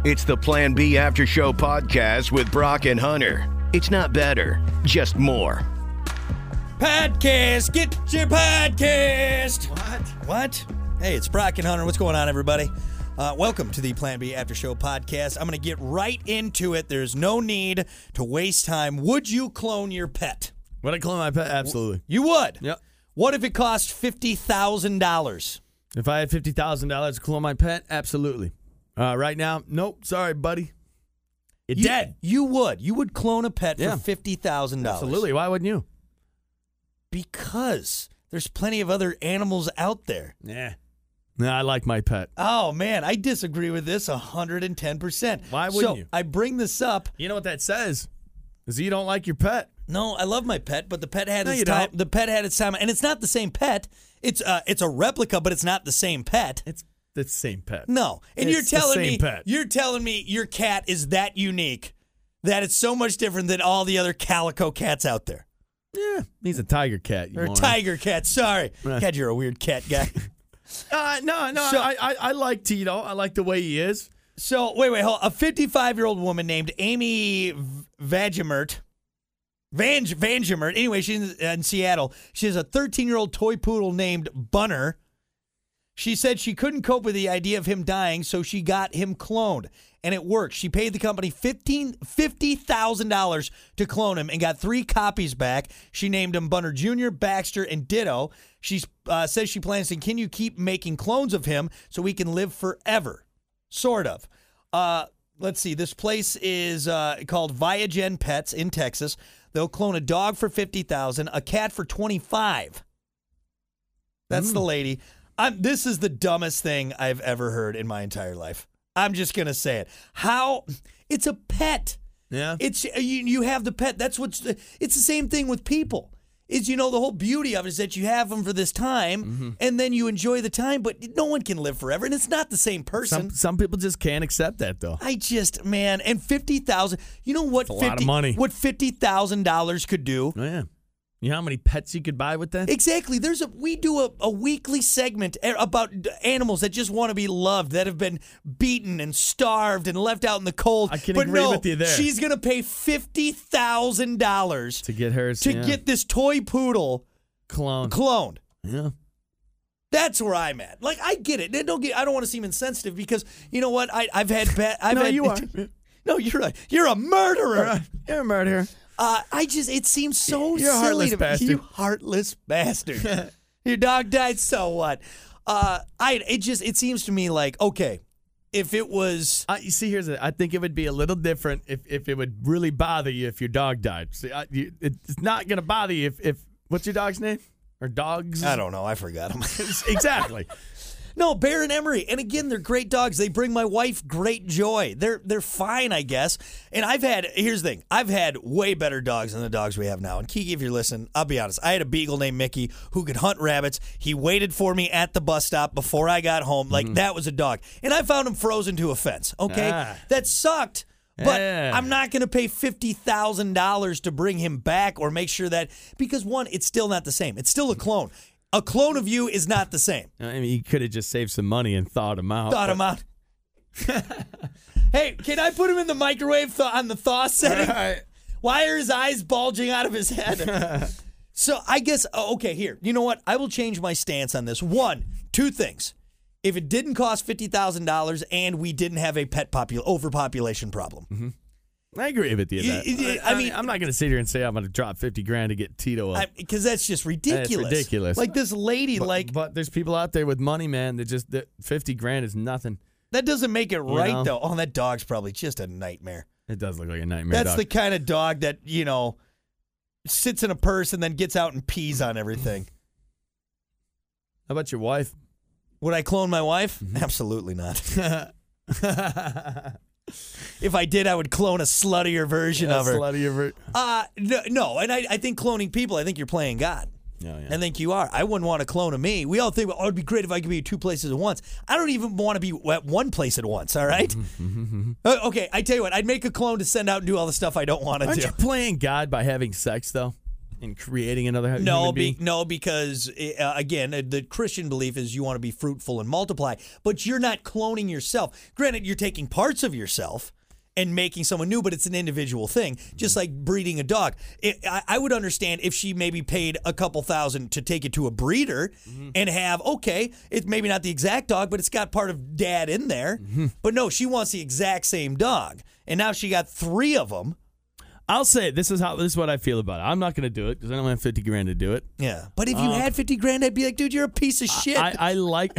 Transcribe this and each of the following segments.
It's the Plan B After Show podcast with Brock and Hunter. It's not better, just more. Podcast, get your podcast. What? Hey, it's Brock and Hunter. What's going on, everybody? Welcome to the Plan B After Show podcast. I'm going to get right into it. There's no need to waste time. Would you clone your pet? Would I clone my pet? Absolutely. You would? Yep. What if it cost $50,000? If I had $50,000 to clone my pet? Absolutely. Right now, nope. Sorry, buddy. You're dead. You would. You would clone a pet for $50,000. Absolutely. Why wouldn't you? Because there's plenty of other animals out there. Yeah. No, I like my pet. Oh, man, I disagree with this 110%. Why wouldn't you? I bring this up. You know what that says? Is you don't like your pet. No, I love my pet, but the pet had its you time. don't. The pet had its time, and it's not the same pet. It's a replica, but it's not the same pet. It's the same pet. No, and It's the same pet. you're telling me your cat is that unique that it's so much different than all the other calico cats out there. Yeah, he's a tiger cat. Or a tiger cat. Sorry, God, you're a weird cat guy. No. So- I like Tito. I like the way he is. So wait, hold on. A 55-year-old woman named Amy Vangemert. Anyway, she's in Seattle. She has a 13-year-old toy poodle named Bunner. She said she couldn't cope with the idea of him dying, so she got him cloned. And it worked. She paid the company $50,000 to clone him and got 3 copies back. She named him Bunner Jr., Baxter, and Ditto. She says she plans to continue keep making clones of him so we can live forever. Sort of. Let's see. This place is called Viagen Pets in Texas. They'll clone a dog for $50,000, a cat for $25,000. That's the lady. This is the dumbest thing I've ever heard in my entire life. I'm just gonna say it. How? It's a pet. Yeah. It's you have the pet. It's the same thing with people. The whole beauty of it is that you have them for this time, and then you enjoy the time. But no one can live forever, and it's not the same person. Some people just can't accept that, though. And $50,000. You know what? That's a lot of money. What $50,000 could do? Oh, yeah. You know how many pets you could buy with that? Exactly. We do a weekly segment about animals that just want to be loved, that have been beaten and starved and left out in the cold. I can agree with you there. She's going to pay $50,000 to get hers get this toy poodle cloned. Yeah. That's where I'm at. Like, I get it. I don't want to seem insensitive because you know what? I've had pet. You are. No, you're a murderer. You're a murderer. It seems so You're a silly heartless to me. bastard. You heartless bastard. Your dog died, so what? It seems to me like, okay, if it was... You see, I think it would be a little different if it would really bother you if your dog died. See, it's not going to bother you if what's your dog's name? Or dogs? I don't know. I forgot them. Exactly. No, Bear and Emery. And again, they're great dogs. They bring my wife great joy. They're fine, I guess. And here's the thing. I've had way better dogs than the dogs we have now. And Kiki, if you're listening, I'll be honest. I had a beagle named Mickey who could hunt rabbits. He waited for me at the bus stop before I got home. Like, that was a dog. And I found him frozen to a fence, okay? That sucked. But I'm not going to pay $50,000 to bring him back or make sure that, because one, it's still not the same. It's still a clone. A clone of you is not the same. I mean, you could have just saved some money and thawed him out. Hey, can I put him in the microwave on the thaw setting? Why are his eyes bulging out of his head? So I guess, okay, here. You know what? I will change my stance on this. 2 things. If it didn't cost $50,000 and we didn't have a pet overpopulation problem. I agree with you. I mean, I'm not going to sit here and say I'm going to drop $50,000 to get Tito up. Because that's just ridiculous. That's ridiculous. Like this lady, but there's people out there with money, man. That $50,000 is nothing. That doesn't make it right, though. Oh, that dog's probably just a nightmare. It does look like a nightmare. That's the kind of dog that sits in a purse and then gets out and pees on everything. How about your wife? Would I clone my wife? Absolutely not. If I did, I would clone a sluttier version of her. No, and I think cloning people, I think you're playing God. Oh, yeah. I think you are. I wouldn't want to clone of me. We all think, oh, it'd be great if I could be at 2 places at once. I don't even want to be at 1 place at once, all right? Okay, I tell you what, I'd make a clone to send out and do all the stuff I don't want to do. Aren't you playing God by having sex, though? in creating another human being? No, because again, the Christian belief is you want to be fruitful and multiply, but you're not cloning yourself. Granted, you're taking parts of yourself and making someone new, but it's an individual thing, just like breeding a dog. I would understand if she maybe paid a couple $1,000 to take it to a breeder and have, okay, it's maybe not the exact dog, but it's got part of dad in there. But no, she wants the exact same dog. And now she got 3 of them. I'll say this is what I feel about it. I'm not going to do it because I don't have $50,000 to do it. Yeah, but if you had $50,000, I'd be like, dude, you're a piece of shit. I like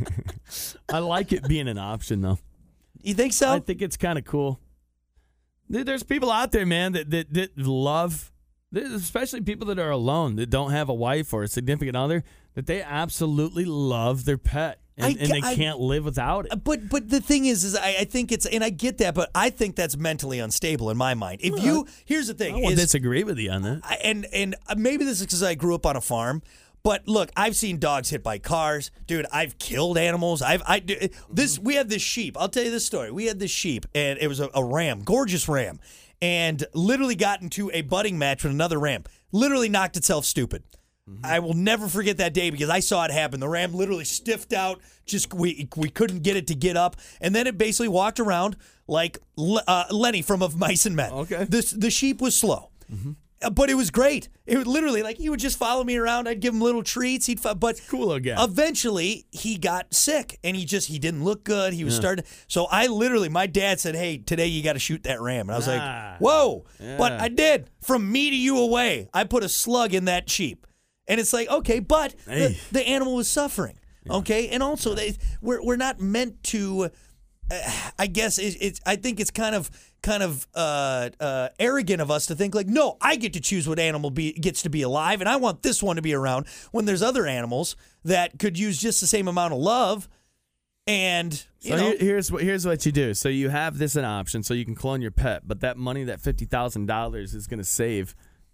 I like it being an option though. You think so? I think it's kind of cool. There's people out there, man, that love, especially people that are alone, that don't have a wife or a significant other, that they absolutely love their pet. And they can't live without it. But the thing is I think it's, and I get that, but I think that's mentally unstable in my mind. Here's the thing. I won't disagree with you on that. And maybe this is because I grew up on a farm. But look, I've seen dogs hit by cars, dude. I've killed animals. We had this sheep. I'll tell you this story. We had this sheep, and it was a ram, gorgeous ram, and literally got into a butting match with another ram. Literally knocked itself stupid. I will never forget that day because I saw it happen. The ram literally stiffed out. Just we couldn't get it to get up, and then it basically walked around like Lenny from Of Mice and Men. Okay. The sheep was slow. But it was great. It would literally, like, he would just follow me around. I'd give him little treats. But cool again. Eventually, he got sick, and he didn't look good. He was starting. So my dad said, "Hey, today you got to shoot that ram." And I was like, "Whoa!" Yeah. But I did. From me to you away, I put a slug in that sheep, and it's like, okay, but the animal was suffering. Okay, and also we're not meant to. I guess I think it's kind of arrogant of us to think like, no, I get to choose what animal gets to be alive, and I want this one to be around. When there's other animals that could use just the same amount of love, and here's what you do. So you have this an option, so you can clone your pet, but that money, that $50,000, is going to save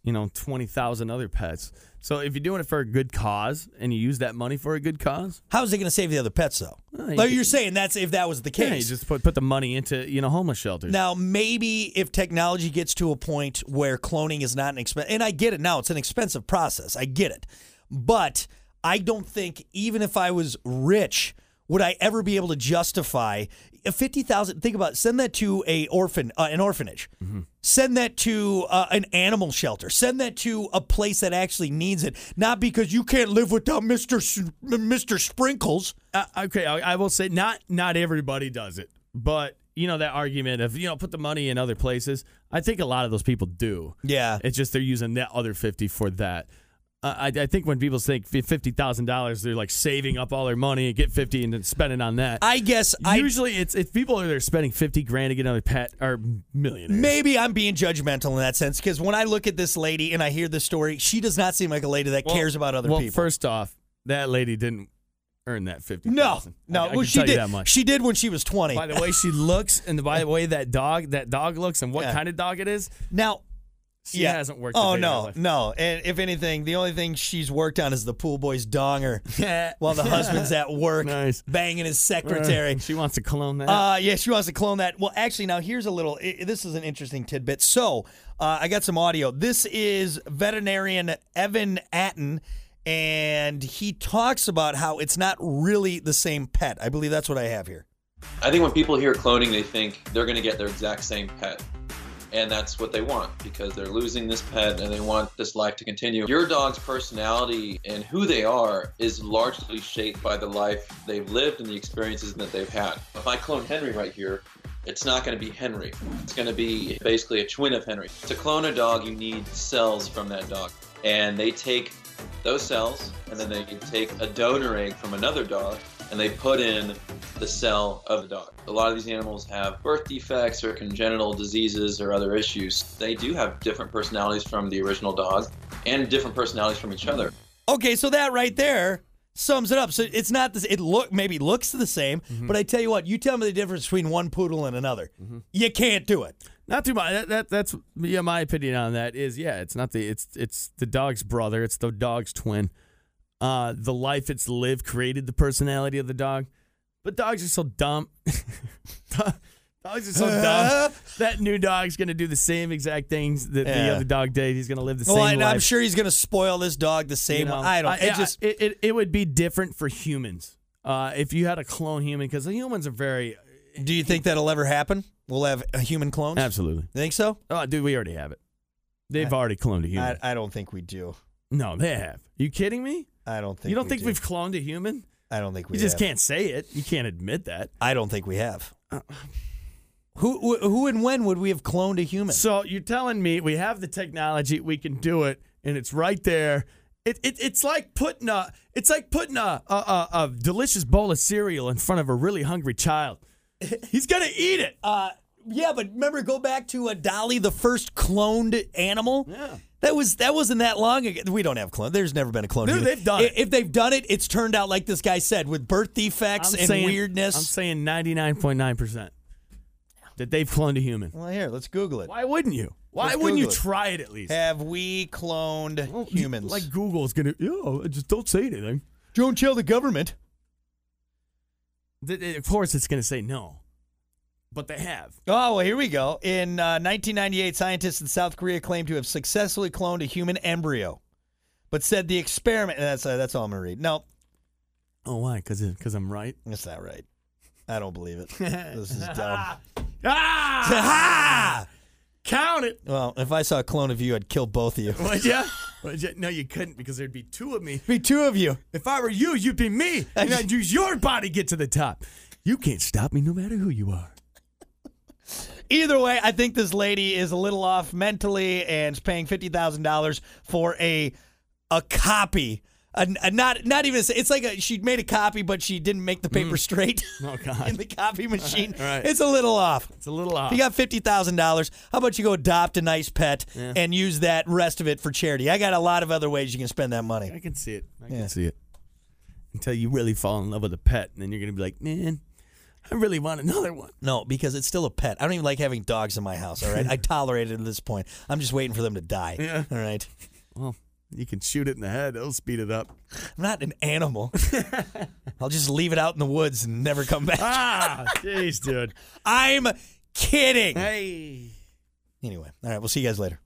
20,000 other pets. So if you're doing it for a good cause and you use that money for a good cause, how is it going to save the other pets though? You're saying that's if that was the case. Yeah, you just put the money into homeless shelters. Now maybe if technology gets to a point where cloning is not an expense, and I get it now, it's an expensive process. I get it, but I don't think even if I was rich, would I ever be able to justify $50,000? Think about it. Send that to an orphanage. Send that to an animal shelter. Send that to a place that actually needs it. Not because you can't live without Mr. Sprinkles. Okay, I will say not everybody does it, but that argument of put the money in other places. I think a lot of those people do. Yeah, it's just they're using that other 50 for that. I think when people think $50,000, they're like saving up all their money and get 50 and then spend it on that. I guess usually it's if people are there spending $50,000 to get another pet are millionaires. Maybe I'm being judgmental in that sense because when I look at this lady and I hear this story, she does not seem like a lady that cares about other people. First off, that lady didn't earn that $50,000. No. Well, she did. That much. She did when she was 20. By the way she looks and by the way that dog looks and what kind of dog it is. Now. She hasn't worked. Oh, no. And if anything, the only thing she's worked on is the pool boy's donger while the husband's at work banging his secretary. She wants to clone that. Yeah, she wants to clone that. Well, actually, now here's this is an interesting tidbit. So I got some audio. This is veterinarian Evan Atten, and he talks about how it's not really the same pet. I believe that's what I have here. I think when people hear cloning, they think they're going to get their exact same pet. And that's what they want because they're losing this pet and they want this life to continue. Your dog's personality and who they are is largely shaped by the life they've lived and the experiences that they've had. If I clone Henry right here, it's not going to be Henry. It's going to be basically a twin of Henry. To clone a dog, you need cells from that dog. And they take those cells and then they take a donor egg from another dog and they put in the cell of the dog. A lot of these animals have birth defects or congenital diseases or other issues. They do have different personalities from the original dog and different personalities from each other. Okay, so that right there sums it up. So it's not this. It maybe looks the same, but I tell you what. You tell me the difference between one poodle and another. You can't do it. Not too much. That's my opinion on that. It's not it's the dog's brother. It's the dog's twin. The life it's lived created the personality of the dog. But dogs are so dumb. Dogs are so dumb. that new dog's going to do the same exact things that the other dog did. He's going to live the same Well, and life. I'm sure he's going to spoil this dog the same. I don't. It would be different for humans if you had a clone human, because the humans are very. Do you think that'll ever happen? We'll have a human clones? Absolutely. You think so? Oh, dude, we already have it. They've already cloned a human. I don't think we do. No, they have. You kidding me? I don't think. You don't think do. we've cloned a human? I don't think we. You just have. can't say it. You can't admit that. I don't think we have. Who and when would we have cloned a human? So you're telling me we have the technology, we can do it, and it's right there. It's like putting a delicious bowl of cereal in front of a really hungry child. He's gonna eat it. Yeah, but remember, go back to Dolly, the first cloned animal. Yeah. That wasn't that long ago. We don't have clone. There's never been a clone. Dude, human. they've done it. If they've done it, it's turned out like this guy said, with birth defects and weirdness. I'm saying 99.9% that they've cloned a human. Well, here, let's Google it. Why wouldn't you? Why Let's wouldn't you Google it. try it at least? Have we cloned humans? Like Google's gonna, just don't say anything. Don't tell the government. Of course, it's gonna say no, but they have. Oh, well, here we go. In 1998, scientists in South Korea claimed to have successfully cloned a human embryo, but said the experiment. That's all I'm gonna read. No, Oh, why? Because I'm right. that's not right. I don't believe it. This is dumb. Ah! Count it. Well, if I saw a clone of you, I'd kill both of you. Would ya? No, you couldn't, because there'd be two of me. Be two of you. If I were you, you'd be me, and I'd use your body to get to the top. You can't stop me no matter who you are. Either way, I think this lady is a little off mentally and is paying $50,000 for a copy. Not even. It's like she made a copy, but she didn't make the paper straight. Oh, God. In the copy machine. Right. It's a little off. It's a little off. You got $50,000. How about you go adopt a nice pet and use that rest of it for charity? I got a lot of other ways you can spend that money. I can see it. I can see it. Until you really fall in love with a pet, and then you're going to be like, man, I really want another one. No, because it's still a pet. I don't even like having dogs in my house, all right? I tolerate it at this point. I'm just waiting for them to die. Yeah. All right? Well, you can shoot it in the head. It'll speed it up. I'm not an animal. I'll just leave it out in the woods and never come back. Jeez, dude. I'm kidding. Hey. Anyway, all right, we'll see you guys later.